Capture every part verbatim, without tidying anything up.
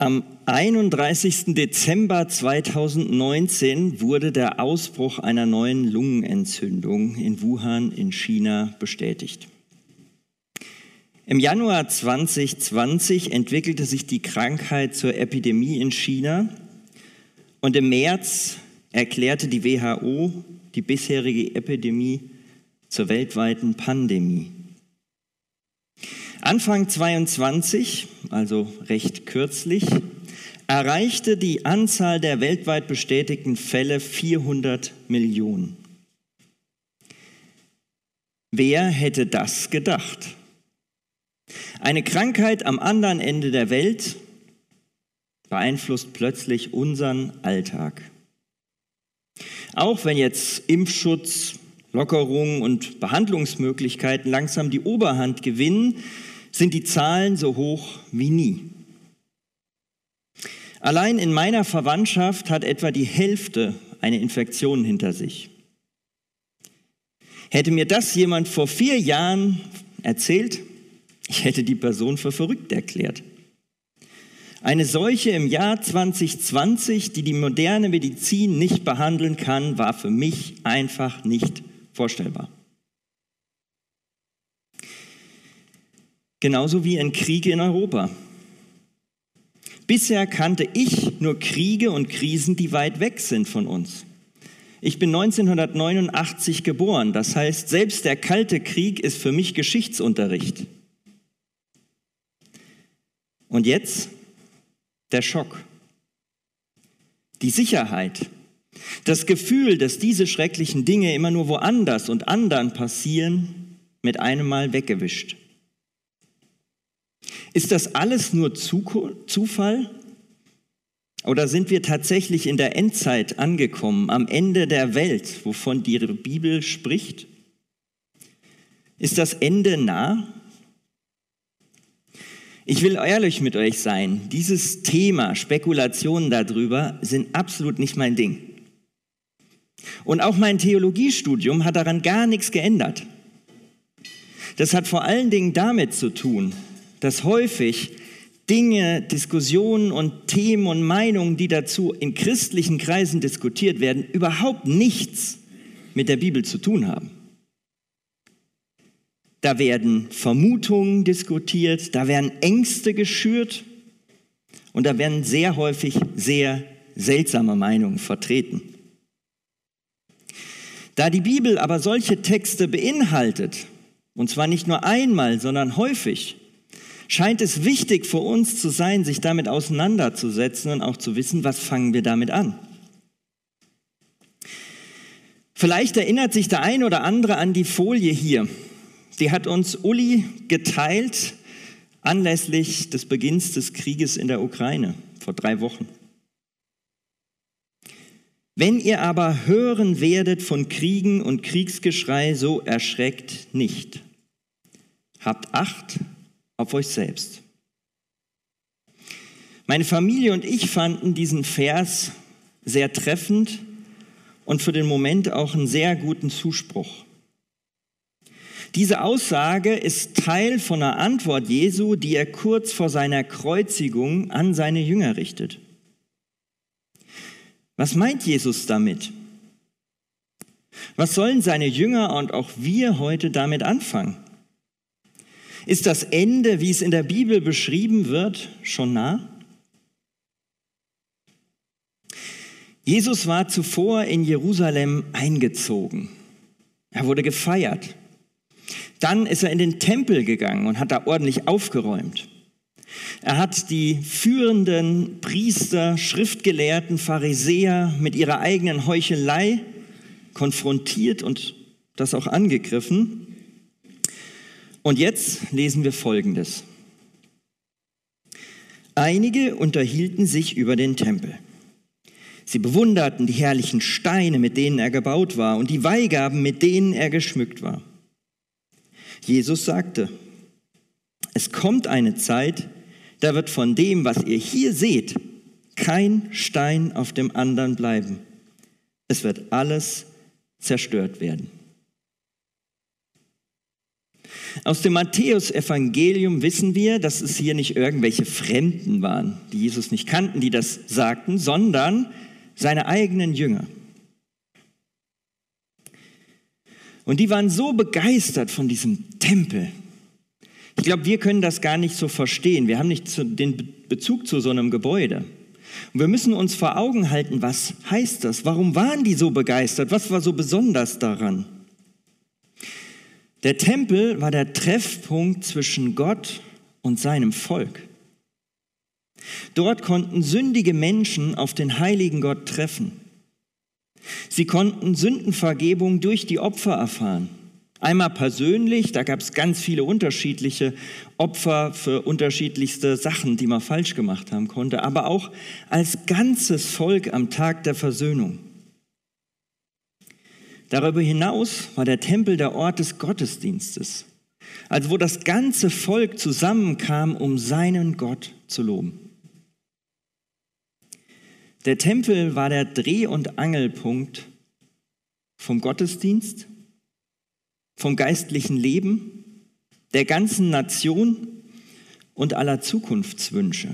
Am einunddreißigsten Dezember zweitausendneunzehn wurde der Ausbruch einer neuen Lungenentzündung in Wuhan in China bestätigt. Im Januar zweitausendzwanzig entwickelte sich die Krankheit zur Epidemie in China und im März erklärte die W H O die bisherige Epidemie zur weltweiten Pandemie. Anfang zweiundzwanzig, also recht kürzlich, erreichte die Anzahl der weltweit bestätigten Fälle vierhundert Millionen. Wer hätte das gedacht? Eine Krankheit am anderen Ende der Welt beeinflusst plötzlich unseren Alltag. Auch wenn jetzt Impfschutz, Lockerungen und Behandlungsmöglichkeiten langsam die Oberhand gewinnen, sind die Zahlen so hoch wie nie. Allein in meiner Verwandtschaft hat etwa die Hälfte eine Infektion hinter sich. Hätte mir das jemand vor vier Jahren erzählt, ich hätte die Person für verrückt erklärt. Eine Seuche im Jahr zwanzig zwanzig, die die moderne Medizin nicht behandeln kann, war für mich einfach nicht vorstellbar. Genauso wie ein Krieg in Europa. Bisher kannte ich nur Kriege und Krisen, die weit weg sind von uns. Ich bin neunzehnhundertneunundachtzig geboren, das heißt, selbst der Kalte Krieg ist für mich Geschichtsunterricht. Und jetzt der Schock. Die Sicherheit. Das Gefühl, dass diese schrecklichen Dinge immer nur woanders und anderen passieren, mit einem Mal weggewischt. Ist das alles nur Zufall? Oder sind wir tatsächlich in der Endzeit angekommen, am Ende der Welt, wovon die Bibel spricht? Ist das Ende nah? Ich will ehrlich mit euch sein, dieses Thema, Spekulationen darüber, sind absolut nicht mein Ding. Und auch mein Theologiestudium hat daran gar nichts geändert. Das hat vor allen Dingen damit zu tun, dass häufig Dinge, Diskussionen und Themen und Meinungen, die dazu in christlichen Kreisen diskutiert werden, überhaupt nichts mit der Bibel zu tun haben. Da werden Vermutungen diskutiert, da werden Ängste geschürt und da werden sehr häufig sehr seltsame Meinungen vertreten. Da die Bibel aber solche Texte beinhaltet, und zwar nicht nur einmal, sondern häufig, scheint es wichtig für uns zu sein, sich damit auseinanderzusetzen und auch zu wissen, was fangen wir damit an. Vielleicht erinnert sich der ein oder andere an die Folie hier. Die hat uns Uli geteilt anlässlich des Beginns des Krieges in der Ukraine vor drei Wochen. Wenn ihr aber hören werdet von Kriegen und Kriegsgeschrei, so erschreckt nicht. Habt Acht auf euch selbst. Meine Familie und ich fanden diesen Vers sehr treffend und für den Moment auch einen sehr guten Zuspruch. Diese Aussage ist Teil von einer Antwort Jesu, die er kurz vor seiner Kreuzigung an seine Jünger richtet. Was meint Jesus damit? Was sollen seine Jünger und auch wir heute damit anfangen? Ist das Ende, wie es in der Bibel beschrieben wird, schon nah? Jesus war zuvor in Jerusalem eingezogen. Er wurde gefeiert. Dann ist er in den Tempel gegangen und hat da ordentlich aufgeräumt. Er hat die führenden Priester, Schriftgelehrten, Pharisäer mit ihrer eigenen Heuchelei konfrontiert und das auch angegriffen. Und jetzt lesen wir Folgendes. Einige unterhielten sich über den Tempel. Sie bewunderten die herrlichen Steine, mit denen er gebaut war, und die Weihgaben, mit denen er geschmückt war. Jesus sagte, es kommt eine Zeit, da wird von dem, was ihr hier seht, kein Stein auf dem anderen bleiben. Es wird alles zerstört werden. Aus dem Matthäus-Evangelium wissen wir, dass es hier nicht irgendwelche Fremden waren, die Jesus nicht kannten, die das sagten, sondern seine eigenen Jünger. Und die waren so begeistert von diesem Tempel. Ich glaube, wir können das gar nicht so verstehen. Wir haben nicht den Bezug zu so einem Gebäude. Und wir müssen uns vor Augen halten, was heißt das? Warum waren die so begeistert? Was war so besonders daran? Der Tempel war der Treffpunkt zwischen Gott und seinem Volk. Dort konnten sündige Menschen auf den heiligen Gott treffen. Sie konnten Sündenvergebung durch die Opfer erfahren. Einmal persönlich, da gab es ganz viele unterschiedliche Opfer für unterschiedlichste Sachen, die man falsch gemacht haben konnte, aber auch als ganzes Volk am Tag der Versöhnung. Darüber hinaus war der Tempel der Ort des Gottesdienstes, also wo das ganze Volk zusammenkam, um seinen Gott zu loben. Der Tempel war der Dreh- und Angelpunkt vom Gottesdienst, vom geistlichen Leben, der ganzen Nation und aller Zukunftswünsche.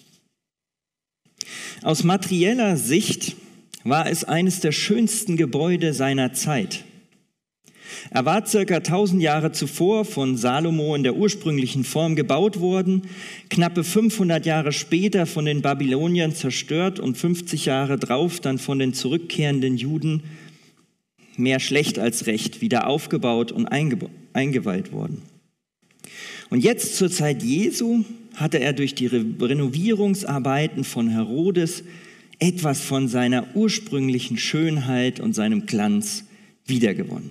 Aus materieller Sicht war es eines der schönsten Gebäude seiner Zeit. Er war circa tausend Jahre zuvor von Salomo in der ursprünglichen Form gebaut worden, knappe fünfhundert Jahre später von den Babyloniern zerstört und fünfzig Jahre drauf dann von den zurückkehrenden Juden, mehr schlecht als recht, wieder aufgebaut und einge- eingeweiht worden. Und jetzt zur Zeit Jesu hatte er durch die Re- Renovierungsarbeiten von Herodes etwas von seiner ursprünglichen Schönheit und seinem Glanz wiedergewonnen.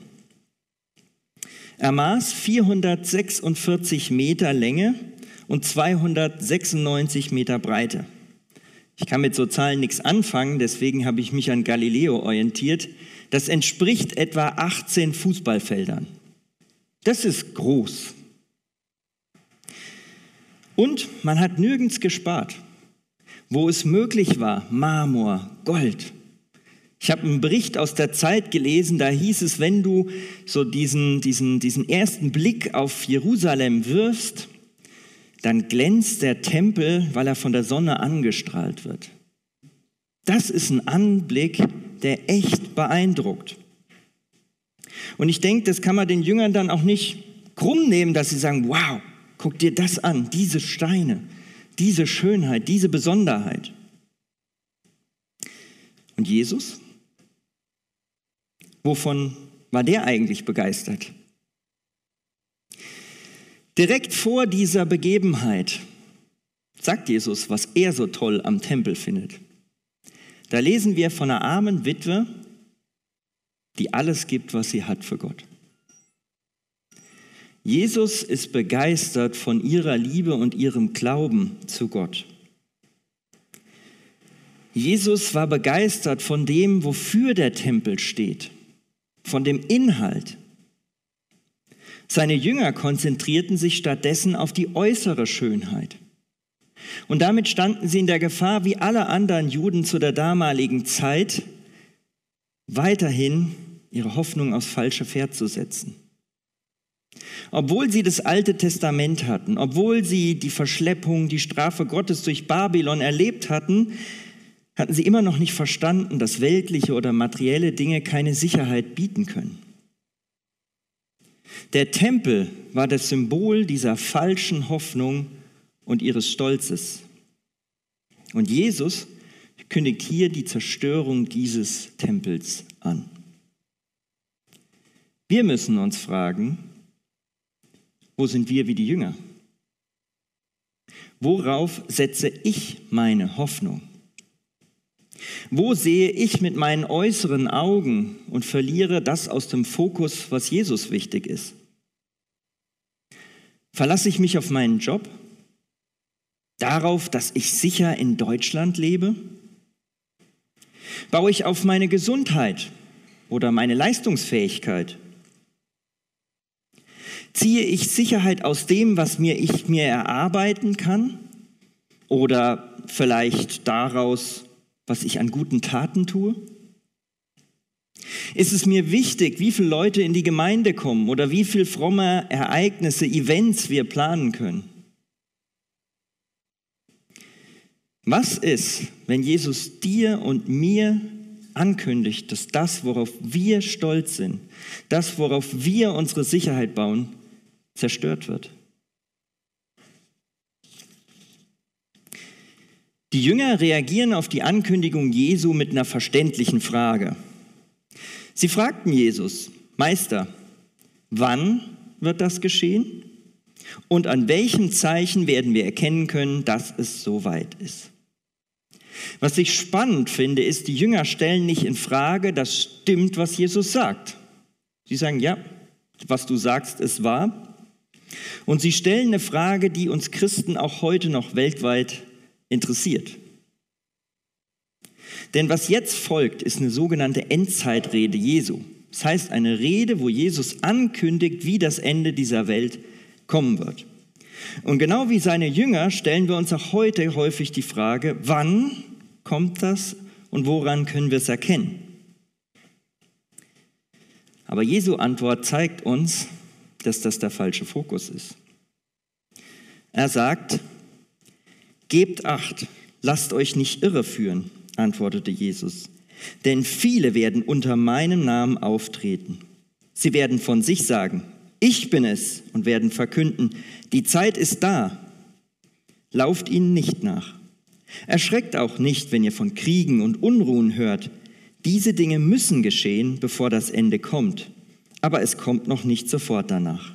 Er maß vierhundertsechsundvierzig Meter Länge und zweihundertsechsundneunzig Meter Breite. Ich kann mit so Zahlen nichts anfangen, deswegen habe ich mich an Galileo orientiert. Das entspricht etwa achtzehn Fußballfeldern. Das ist groß. Und man hat nirgends gespart. Wo es möglich war, Marmor, Gold. Ich habe einen Bericht aus der Zeit gelesen, da hieß es, wenn du so diesen, diesen, diesen ersten Blick auf Jerusalem wirfst, dann glänzt der Tempel, weil er von der Sonne angestrahlt wird. Das ist ein Anblick, der echt beeindruckt. Und ich denke, das kann man den Jüngern dann auch nicht krumm nehmen, dass sie sagen, wow, guck dir das an, diese Steine, diese Schönheit, diese Besonderheit. Und Jesus? Wovon war der eigentlich begeistert? Direkt vor dieser Begebenheit sagt Jesus, was er so toll am Tempel findet. Da lesen wir von einer armen Witwe, die alles gibt, was sie hat für Gott. Jesus ist begeistert von ihrer Liebe und ihrem Glauben zu Gott. Jesus war begeistert von dem, wofür der Tempel steht, von dem Inhalt. Seine Jünger konzentrierten sich stattdessen auf die äußere Schönheit. Und damit standen sie in der Gefahr, wie alle anderen Juden zu der damaligen Zeit, weiterhin ihre Hoffnung aufs falsche Pferd zu setzen. Obwohl sie das Alte Testament hatten, obwohl sie die Verschleppung, die Strafe Gottes durch Babylon erlebt hatten, hatten sie immer noch nicht verstanden, dass weltliche oder materielle Dinge keine Sicherheit bieten können. Der Tempel war das Symbol dieser falschen Hoffnung und ihres Stolzes. Und Jesus kündigt hier die Zerstörung dieses Tempels an. Wir müssen uns fragen, wo sind wir wie die Jünger? Worauf setze ich meine Hoffnung? Wo sehe ich mit meinen äußeren Augen und verliere das aus dem Fokus, was Jesus wichtig ist? Verlasse ich mich auf meinen Job? Darauf, dass ich sicher in Deutschland lebe? Baue ich auf meine Gesundheit oder meine Leistungsfähigkeit? Ziehe ich Sicherheit aus dem, was mir ich mir erarbeiten kann? Oder vielleicht daraus, was ich an guten Taten tue? Ist es mir wichtig, wie viele Leute in die Gemeinde kommen oder wie viele fromme Ereignisse, Events wir planen können? Was ist, wenn Jesus dir und mir ankündigt, dass das, worauf wir stolz sind, das, worauf wir unsere Sicherheit bauen, zerstört wird? Die Jünger reagieren auf die Ankündigung Jesu mit einer verständlichen Frage. Sie fragten Jesus: Meister, wann wird das geschehen? Und an welchem Zeichen werden wir erkennen können, dass es soweit ist? Was ich spannend finde, ist, die Jünger stellen nicht in Frage, das stimmt, was Jesus sagt. Sie sagen, ja, was du sagst, ist wahr. Und sie stellen eine Frage, die uns Christen auch heute noch weltweit interessiert. Denn was jetzt folgt, ist eine sogenannte Endzeitrede Jesu. Das heißt, eine Rede, wo Jesus ankündigt, wie das Ende dieser Welt kommen wird. Und genau wie seine Jünger stellen wir uns auch heute häufig die Frage, wann kommt das und woran können wir es erkennen? Aber Jesu Antwort zeigt uns, dass das der falsche Fokus ist. Er sagt: Gebt Acht, lasst euch nicht irreführen, antwortete Jesus, denn viele werden unter meinem Namen auftreten. Sie werden von sich sagen: Ich bin es, und werden verkünden: Die Zeit ist da. Lauft ihnen nicht nach. Erschreckt auch nicht, wenn ihr von Kriegen und Unruhen hört. Diese Dinge müssen geschehen, bevor das Ende kommt, aber es kommt noch nicht sofort danach.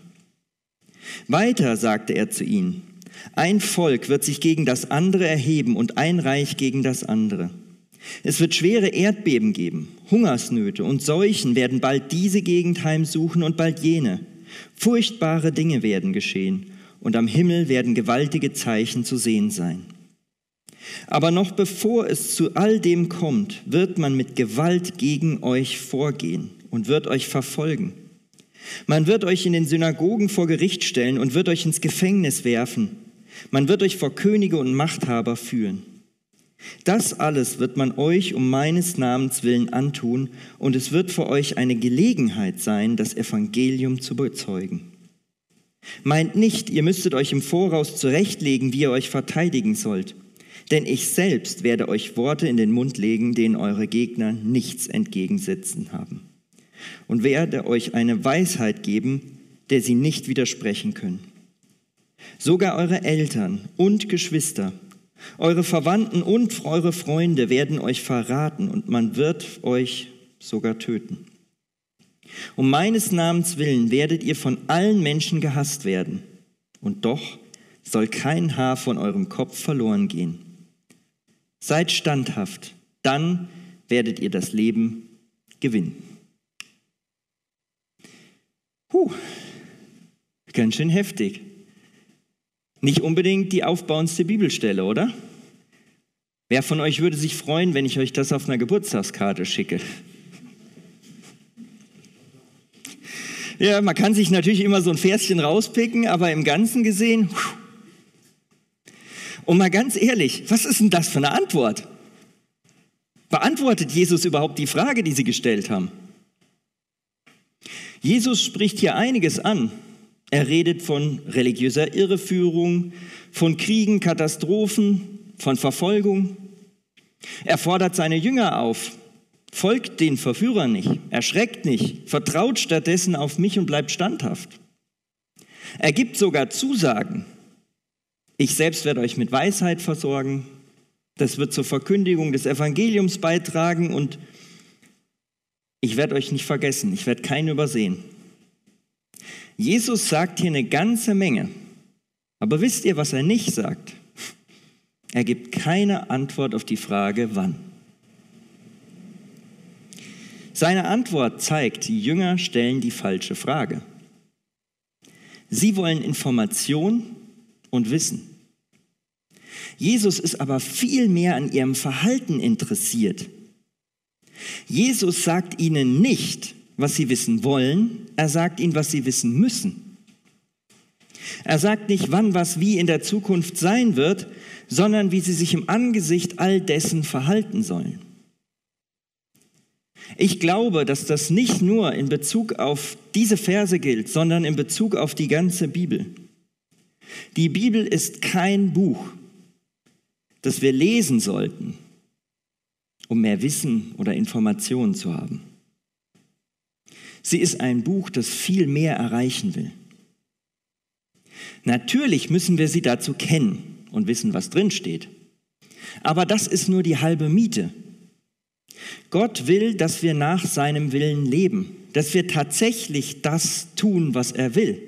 Weiter sagte er zu ihnen: Ein Volk wird sich gegen das andere erheben und ein Reich gegen das andere. Es wird schwere Erdbeben geben, Hungersnöte und Seuchen werden bald diese Gegend heimsuchen und bald jene. Furchtbare Dinge werden geschehen und am Himmel werden gewaltige Zeichen zu sehen sein. Aber noch bevor es zu all dem kommt, wird man mit Gewalt gegen euch vorgehen und wird euch verfolgen. Man wird euch in den Synagogen vor Gericht stellen und wird euch ins Gefängnis werfen. Man wird euch vor Könige und Machthaber führen. Das alles wird man euch um meines Namens willen antun, und es wird für euch eine Gelegenheit sein, das Evangelium zu bezeugen. Meint nicht, ihr müsstet euch im Voraus zurechtlegen, wie ihr euch verteidigen sollt. Denn ich selbst werde euch Worte in den Mund legen, denen eure Gegner nichts entgegensetzen haben. Und werde euch eine Weisheit geben, der sie nicht widersprechen können. Sogar eure Eltern und Geschwister, eure Verwandten und eure Freunde werden euch verraten und man wird euch sogar töten. Um meines Namens willen werdet ihr von allen Menschen gehasst werden. Und doch soll kein Haar von eurem Kopf verloren gehen. Seid standhaft, dann werdet ihr das Leben gewinnen. Puh, ganz schön heftig. Nicht unbedingt die aufbauendste Bibelstelle, oder? Wer von euch würde sich freuen, wenn ich euch das auf einer Geburtstagskarte schicke? Ja, man kann sich natürlich immer so ein Verschen rauspicken, aber im Ganzen gesehen... Und mal ganz ehrlich, was ist denn das für eine Antwort? Beantwortet Jesus überhaupt die Frage, die sie gestellt haben? Jesus spricht hier einiges an. Er redet von religiöser Irreführung, von Kriegen, Katastrophen, von Verfolgung. Er fordert seine Jünger auf: Folgt den Verführern nicht, erschreckt nicht, vertraut stattdessen auf mich und bleibt standhaft. Er gibt sogar Zusagen. Ich selbst werde euch mit Weisheit versorgen. Das wird zur Verkündigung des Evangeliums beitragen und ich werde euch nicht vergessen. Ich werde keinen übersehen. Jesus sagt hier eine ganze Menge. Aber wisst ihr, was er nicht sagt? Er gibt keine Antwort auf die Frage, wann. Seine Antwort zeigt, die Jünger stellen die falsche Frage. Sie wollen Information und Wissen. Jesus ist aber viel mehr an ihrem Verhalten interessiert. Jesus sagt ihnen nicht, was sie wissen wollen, er sagt ihnen, was sie wissen müssen. Er sagt nicht, wann was wie in der Zukunft sein wird, sondern wie sie sich im Angesicht all dessen verhalten sollen. Ich glaube, dass das nicht nur in Bezug auf diese Verse gilt, sondern in Bezug auf die ganze Bibel. Die Bibel ist kein Buch, das wir lesen sollten, um mehr Wissen oder Informationen zu haben. Sie ist ein Buch, das viel mehr erreichen will. Natürlich müssen wir sie dazu kennen und wissen, was drin steht. Aber das ist nur die halbe Miete. Gott will, dass wir nach seinem Willen leben, dass wir tatsächlich das tun, was er will.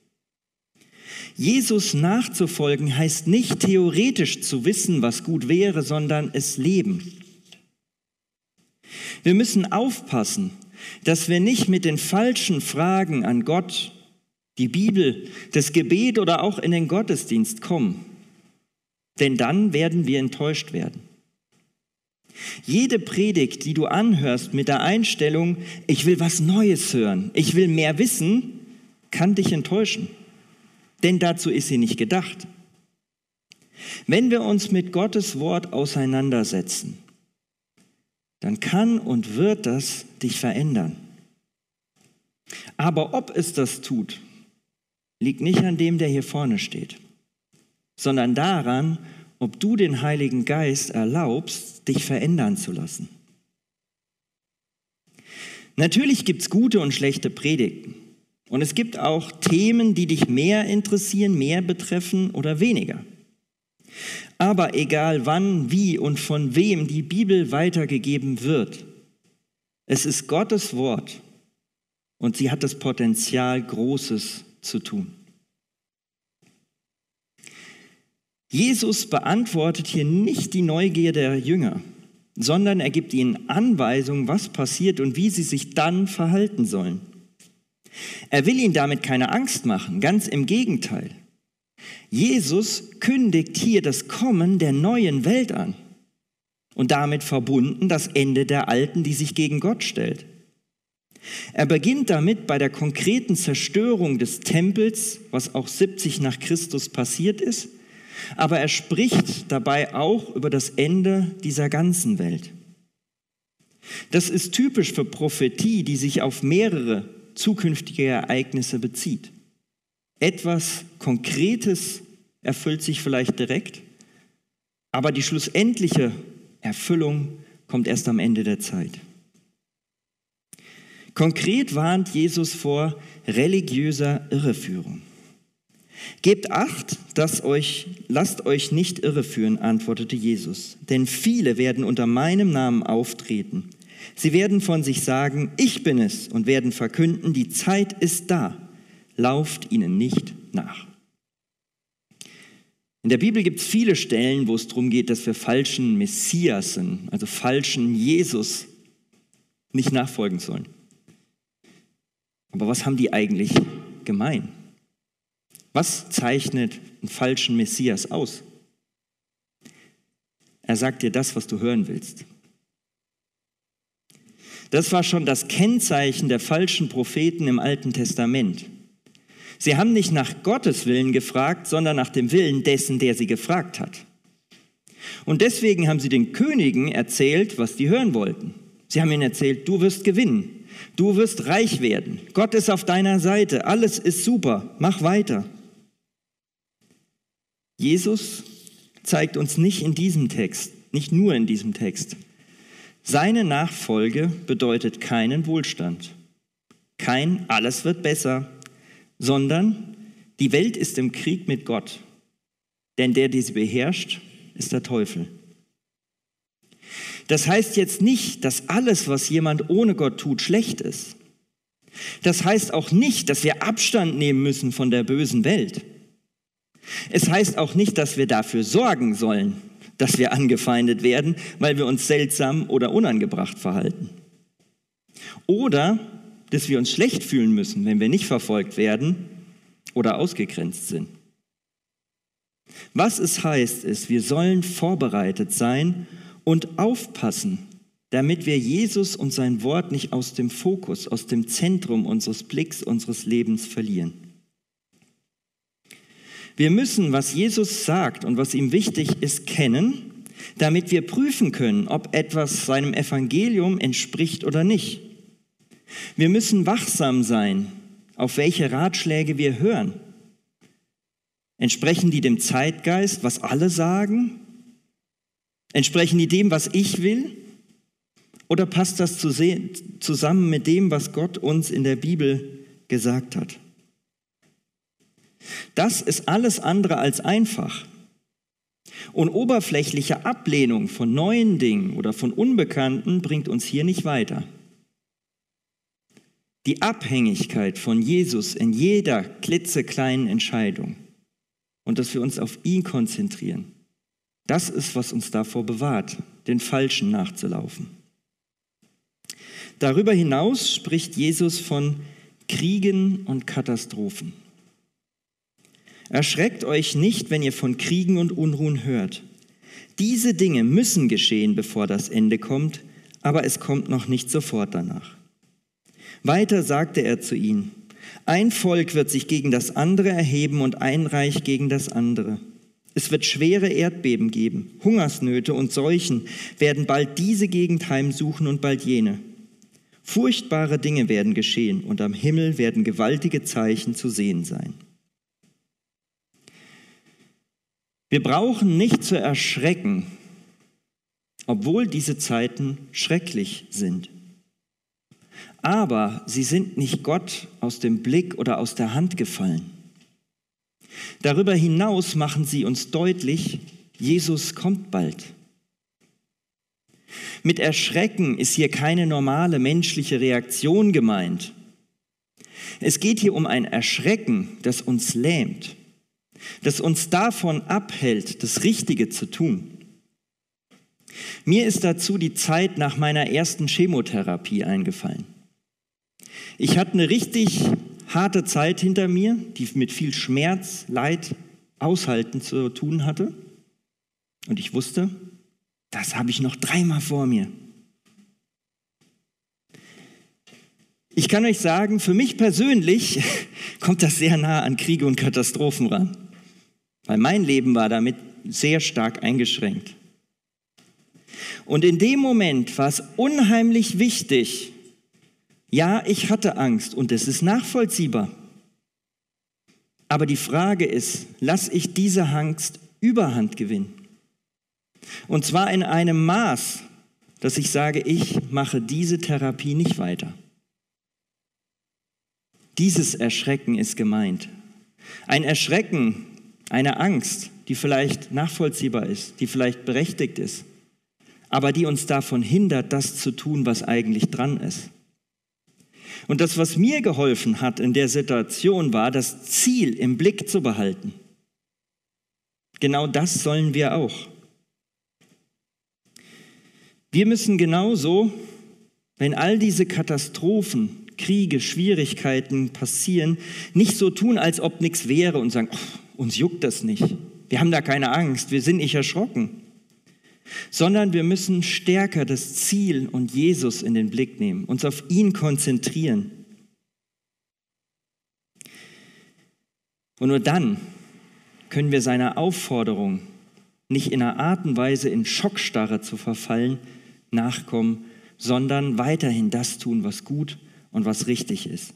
Jesus nachzufolgen heißt nicht theoretisch zu wissen, was gut wäre, sondern es leben. Wir müssen aufpassen, dass wir nicht mit den falschen Fragen an Gott, die Bibel, das Gebet oder auch in den Gottesdienst kommen. Denn dann werden wir enttäuscht werden. Jede Predigt, die du anhörst mit der Einstellung, ich will was Neues hören, ich will mehr wissen, kann dich enttäuschen. Denn dazu ist sie nicht gedacht. Wenn wir uns mit Gottes Wort auseinandersetzen, dann kann und wird das dich verändern. Aber ob es das tut, liegt nicht an dem, der hier vorne steht, sondern daran, ob du den Heiligen Geist erlaubst, dich verändern zu lassen. Natürlich gibt es gute und schlechte Predigten. Und es gibt auch Themen, die dich mehr interessieren, mehr betreffen oder weniger. Aber egal wann, wie und von wem die Bibel weitergegeben wird, es ist Gottes Wort und sie hat das Potenzial, Großes zu tun. Jesus beantwortet hier nicht die Neugier der Jünger, sondern er gibt ihnen Anweisungen, was passiert und wie sie sich dann verhalten sollen. Er will ihnen damit keine Angst machen, ganz im Gegenteil. Jesus kündigt hier das Kommen der neuen Welt an und damit verbunden das Ende der alten, die sich gegen Gott stellt. Er beginnt damit bei der konkreten Zerstörung des Tempels, was auch siebzig nach Christus passiert ist, aber er spricht dabei auch über das Ende dieser ganzen Welt. Das ist typisch für Prophetie, die sich auf mehrere zukünftige Ereignisse bezieht. Etwas Konkretes erfüllt sich vielleicht direkt, aber die schlussendliche Erfüllung kommt erst am Ende der Zeit. Konkret warnt Jesus vor religiöser Irreführung. Gebt Acht, dass euch, lasst euch nicht irreführen, antwortete Jesus, denn viele werden unter meinem Namen auftreten. Sie werden von sich sagen, ich bin es, und werden verkünden, die Zeit ist da. Lauft ihnen nicht nach. In der Bibel gibt es viele Stellen, wo es darum geht, dass wir falschen Messiasen, also falschen Jesus, nicht nachfolgen sollen. Aber was haben die eigentlich gemein? Was zeichnet einen falschen Messias aus? Er sagt dir das, was du hören willst. Das war schon das Kennzeichen der falschen Propheten im Alten Testament. Sie haben nicht nach Gottes Willen gefragt, sondern nach dem Willen dessen, der sie gefragt hat. Und deswegen haben sie den Königen erzählt, was die hören wollten. Sie haben ihnen erzählt, du wirst gewinnen, du wirst reich werden, Gott ist auf deiner Seite, alles ist super, mach weiter. Jesus zeigt uns nicht in diesem Text, nicht nur in diesem Text. Seine Nachfolge bedeutet keinen Wohlstand, kein alles wird besser, sondern die Welt ist im Krieg mit Gott, denn der, der sie beherrscht, ist der Teufel. Das heißt jetzt nicht, dass alles, was jemand ohne Gott tut, schlecht ist. Das heißt auch nicht, dass wir Abstand nehmen müssen von der bösen Welt. Es heißt auch nicht, dass wir dafür sorgen sollen, dass wir angefeindet werden, weil wir uns seltsam oder unangebracht verhalten. Oder dass wir uns schlecht fühlen müssen, wenn wir nicht verfolgt werden oder ausgegrenzt sind. Was es heißt, ist, wir sollen vorbereitet sein und aufpassen, damit wir Jesus und sein Wort nicht aus dem Fokus, aus dem Zentrum unseres Blicks, unseres Lebens verlieren. Wir müssen, was Jesus sagt und was ihm wichtig ist, kennen, damit wir prüfen können, ob etwas seinem Evangelium entspricht oder nicht. Wir müssen wachsam sein, auf welche Ratschläge wir hören. Entsprechen die dem Zeitgeist, was alle sagen? Entsprechen die dem, was ich will? Oder passt das zusammen mit dem, was Gott uns in der Bibel gesagt hat? Das ist alles andere als einfach. Und oberflächliche Ablehnung von neuen Dingen oder von Unbekannten bringt uns hier nicht weiter. Die Abhängigkeit von Jesus in jeder klitzekleinen Entscheidung und dass wir uns auf ihn konzentrieren, das ist, was uns davor bewahrt, den Falschen nachzulaufen. Darüber hinaus spricht Jesus von Kriegen und Katastrophen. Erschreckt euch nicht, wenn ihr von Kriegen und Unruhen hört. Diese Dinge müssen geschehen, bevor das Ende kommt, aber es kommt noch nicht sofort danach. Weiter sagte er zu ihnen: Ein Volk wird sich gegen das andere erheben und ein Reich gegen das andere. Es wird schwere Erdbeben geben, Hungersnöte und Seuchen werden bald diese Gegend heimsuchen und bald jene. Furchtbare Dinge werden geschehen und am Himmel werden gewaltige Zeichen zu sehen sein. Wir brauchen nicht zu erschrecken, obwohl diese Zeiten schrecklich sind. Aber sie sind nicht Gott aus dem Blick oder aus der Hand gefallen. Darüber hinaus machen sie uns deutlich, Jesus kommt bald. Mit Erschrecken ist hier keine normale menschliche Reaktion gemeint. Es geht hier um ein Erschrecken, das uns lähmt, das uns davon abhält, das Richtige zu tun. Mir ist dazu die Zeit nach meiner ersten Chemotherapie eingefallen. Ich hatte eine richtig harte Zeit hinter mir, die mit viel Schmerz, Leid, Aushalten zu tun hatte. Und ich wusste, das habe ich noch dreimal vor mir. Ich kann euch sagen, für mich persönlich kommt das sehr nah an Kriege und Katastrophen ran, weil mein Leben war damit sehr stark eingeschränkt. Und in dem Moment war es unheimlich wichtig, ja, ich hatte Angst und es ist nachvollziehbar. Aber die Frage ist, lasse ich diese Angst Überhand gewinnen? Und zwar in einem Maß, dass ich sage, ich mache diese Therapie nicht weiter. Dieses Erschrecken ist gemeint. Ein Erschrecken, eine Angst, die vielleicht nachvollziehbar ist, die vielleicht berechtigt ist, aber die uns davon hindert, das zu tun, was eigentlich dran ist. Und das, was mir geholfen hat in der Situation, war, das Ziel im Blick zu behalten. Genau das sollen wir auch. Wir müssen genauso, wenn all diese Katastrophen, Kriege, Schwierigkeiten passieren, nicht so tun, als ob nichts wäre und sagen, oh, uns juckt das nicht. Wir haben da keine Angst, wir sind nicht erschrocken. Sondern wir müssen stärker das Ziel und Jesus in den Blick nehmen, uns auf ihn konzentrieren. Und nur dann können wir seiner Aufforderung, nicht in einer Art und Weise in Schockstarre zu verfallen, nachkommen, sondern weiterhin das tun, was gut und was richtig ist.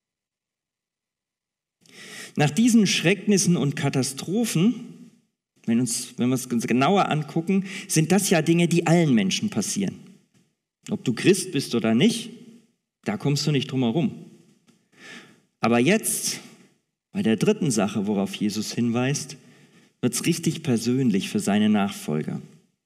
Nach diesen Schrecknissen und Katastrophen, wenn, uns, wenn wir es uns genauer angucken, sind das ja Dinge, die allen Menschen passieren. Ob du Christ bist oder nicht, da kommst du nicht drum herum. Aber jetzt, bei der dritten Sache, worauf Jesus hinweist, wird es richtig persönlich für seine Nachfolger.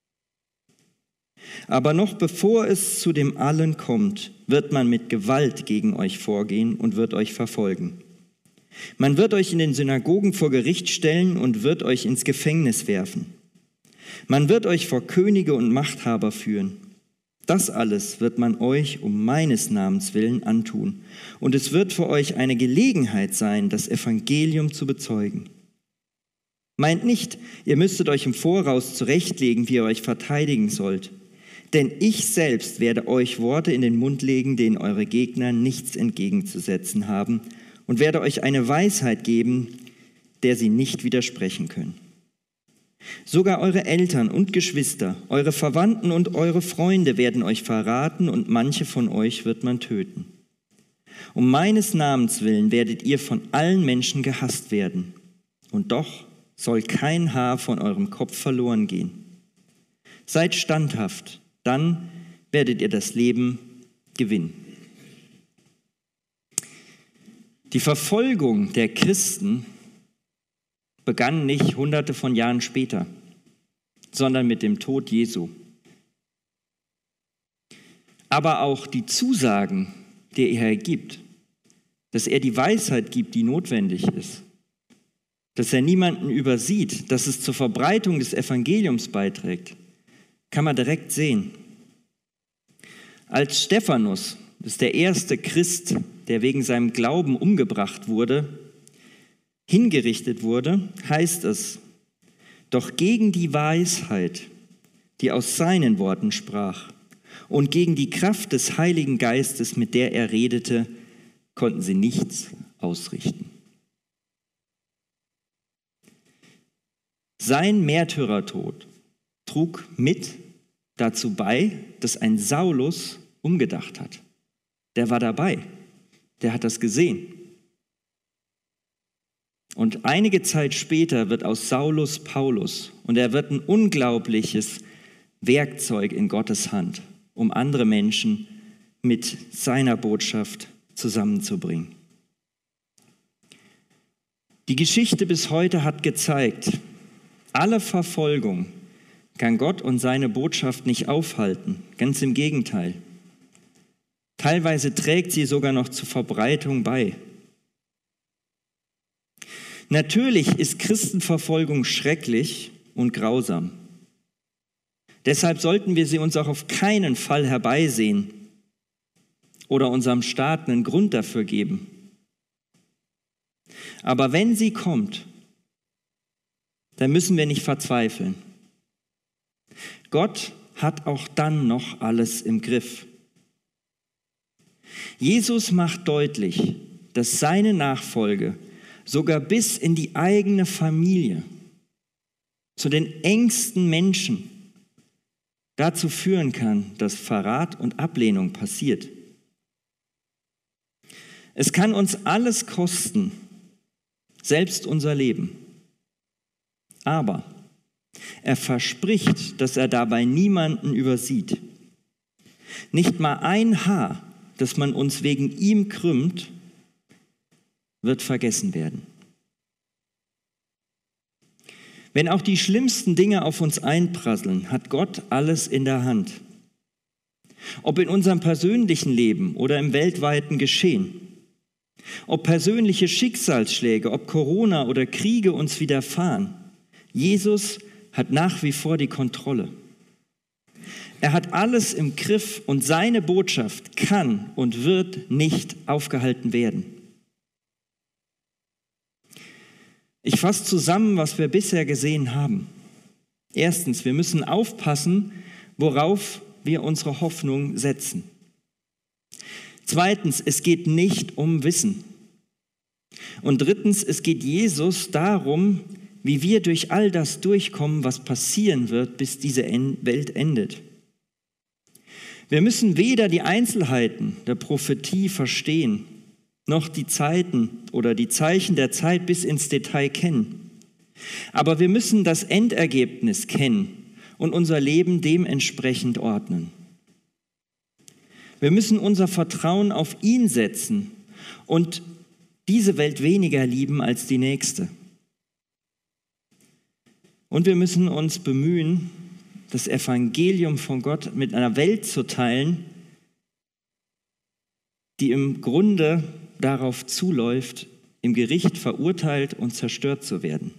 Aber noch bevor es zu dem Allen kommt, wird man mit Gewalt gegen euch vorgehen und wird euch verfolgen. Man wird euch in den Synagogen vor Gericht stellen und wird euch ins Gefängnis werfen. Man wird euch vor Könige und Machthaber führen. Das alles wird man euch um meines Namens willen antun. Und es wird für euch eine Gelegenheit sein, das Evangelium zu bezeugen. Meint nicht, ihr müsstet euch im Voraus zurechtlegen, wie ihr euch verteidigen sollt. Denn ich selbst werde euch Worte in den Mund legen, denen eure Gegner nichts entgegenzusetzen haben, und werde euch eine Weisheit geben, der sie nicht widersprechen können. Sogar eure Eltern und Geschwister, eure Verwandten und eure Freunde werden euch verraten und manche von euch wird man töten. Um meines Namens willen werdet ihr von allen Menschen gehasst werden. Und doch soll kein Haar von eurem Kopf verloren gehen. Seid standhaft, dann werdet ihr das Leben gewinnen. Die Verfolgung der Christen begann nicht hunderte von Jahren später, sondern mit dem Tod Jesu. Aber auch die Zusagen, die er gibt, dass er die Weisheit gibt, die notwendig ist, dass er niemanden übersieht, dass es zur Verbreitung des Evangeliums beiträgt, kann man direkt sehen. Als Stephanus, das ist der erste Christ, der wegen seinem Glauben umgebracht wurde, hingerichtet wurde, heißt es, doch gegen die Weisheit, die aus seinen Worten sprach, und gegen die Kraft des Heiligen Geistes, mit der er redete, konnten sie nichts ausrichten. Sein Märtyrertod trug mit dazu bei, dass ein Saulus umgedacht hat. Der war dabei, der hat das gesehen. Und einige Zeit später wird aus Saulus Paulus und er wird ein unglaubliches Werkzeug in Gottes Hand, um andere Menschen mit seiner Botschaft zusammenzubringen. Die Geschichte bis heute hat gezeigt, alle Verfolgung kann Gott und seine Botschaft nicht aufhalten, ganz im Gegenteil. Teilweise trägt sie sogar noch zur Verbreitung bei. Natürlich ist Christenverfolgung schrecklich und grausam. Deshalb sollten wir sie uns auch auf keinen Fall herbeisehen oder unserem Staat einen Grund dafür geben. Aber wenn sie kommt, dann müssen wir nicht verzweifeln. Gott hat auch dann noch alles im Griff. Jesus macht deutlich, dass seine Nachfolge sogar bis in die eigene Familie, zu den engsten Menschen, dazu führen kann, dass Verrat und Ablehnung passiert. Es kann uns alles kosten, selbst unser Leben. Aber er verspricht, dass er dabei niemanden übersieht. Nicht mal ein Haar, das man uns wegen ihm krümmt, wird vergessen werden. Wenn auch die schlimmsten Dinge auf uns einprasseln, hat Gott alles in der Hand. Ob in unserem persönlichen Leben oder im weltweiten Geschehen. Ob persönliche Schicksalsschläge, ob Corona oder Kriege uns widerfahren. Jesus hat nach wie vor die Kontrolle. Er hat alles im Griff und seine Botschaft kann und wird nicht aufgehalten werden. Ich fasse zusammen, was wir bisher gesehen haben. Erstens, wir müssen aufpassen, worauf wir unsere Hoffnung setzen. Zweitens, es geht nicht um Wissen. Und drittens, es geht Jesus darum, wie wir durch all das durchkommen, was passieren wird, bis diese Welt endet. Wir müssen weder die Einzelheiten der Prophetie verstehen, noch die Zeiten oder die Zeichen der Zeit bis ins Detail kennen. Aber wir müssen das Endergebnis kennen und unser Leben dementsprechend ordnen. Wir müssen unser Vertrauen auf ihn setzen und diese Welt weniger lieben als die nächste. Und wir müssen uns bemühen, das Evangelium von Gott mit einer Welt zu teilen, die im Grunde darauf zuläuft, im Gericht verurteilt und zerstört zu werden.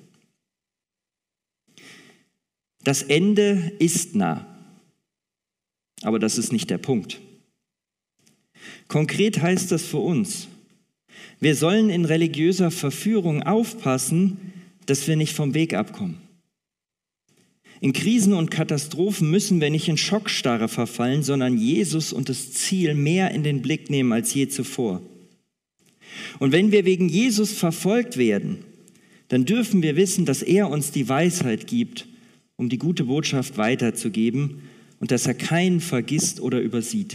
Das Ende ist nah, aber das ist nicht der Punkt. Konkret heißt das für uns, wir sollen in religiöser Verführung aufpassen, dass wir nicht vom Weg abkommen. In Krisen und Katastrophen müssen wir nicht in Schockstarre verfallen, sondern Jesus und das Ziel mehr in den Blick nehmen als je zuvor. Und wenn wir wegen Jesus verfolgt werden, dann dürfen wir wissen, dass er uns die Weisheit gibt, um die gute Botschaft weiterzugeben und dass er keinen vergisst oder übersieht.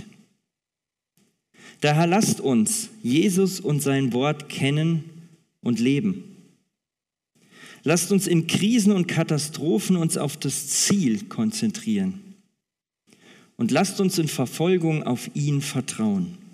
Daher lasst uns Jesus und sein Wort kennen und leben. Lasst uns in Krisen und Katastrophen uns auf das Ziel konzentrieren. Und lasst uns in Verfolgung auf ihn vertrauen.